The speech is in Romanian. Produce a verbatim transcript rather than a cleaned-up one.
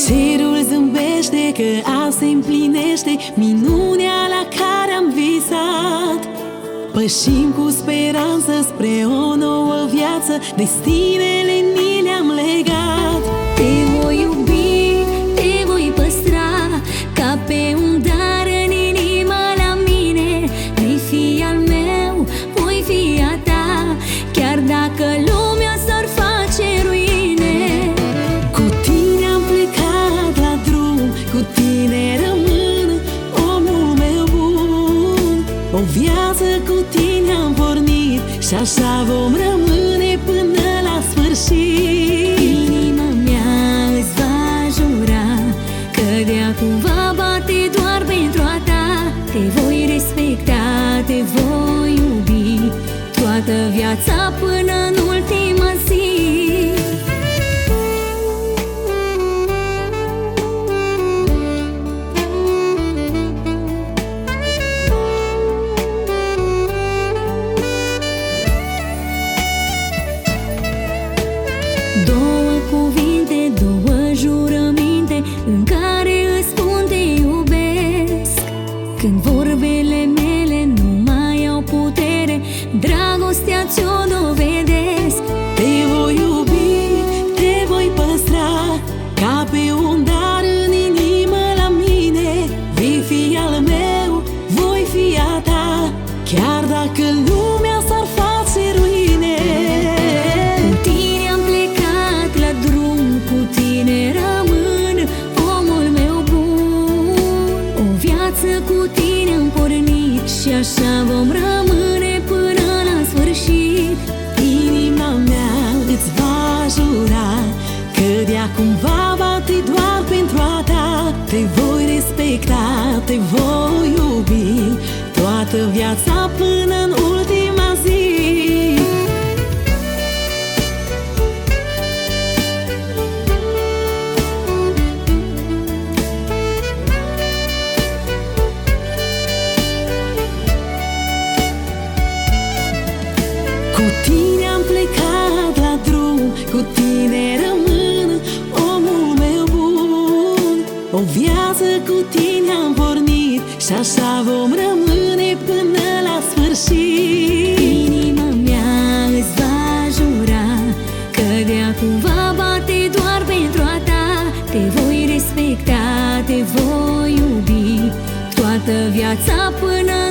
Cerul zâmbește că azi se împlinește minunea la care am visat. Pășim cu speranță spre o nouă viață, destinele ni le-am legat. Te voi iubi, te voi păstra, ca pe un dar în inimă la mine. Vei fi al meu, voi fi a ta, chiar dacă lumea s-ar face ruine. Cu tine am plecat la drum, cu tine rămân, omul meu bun. O viață cu tine am pornit și așa vom rămâne până la sfârșit. Inima mea îți va jura că de acum va bate doar pentru a ta. Te voi respecta, te voi iubi toată viața până în ultima zi. Două cuvinte, două jurăminte în care îți spun te iubesc. Când vorbele mele nu mai au putere, dragostea ți-o dovedesc. Te voi iubi, te voi păstra, ca pe un dar în inimă la mine. Vei fi al meu, voi fi a ta, chiar dacă lumea s-ar face ruine. Cu tine am plecat la drum, cu tine rămân, omul meu bun. O viață cu tine am pornit și așa vom rămâne până la sfârșit. Inima mea îți va jura că de acum va bate doar pentru a ta. Te voi respecta, te voi iubi toată viața până în ultima zi. Cu tine am plecat la drum, cu tine rămân, omul meu bun. O viață cu tine am pornit și așa vom rămâne până la sfârșit. Inima mea îți va jura că de acum va bate doar pentru a ta. Te voi respecta, te voi iubi toată viața până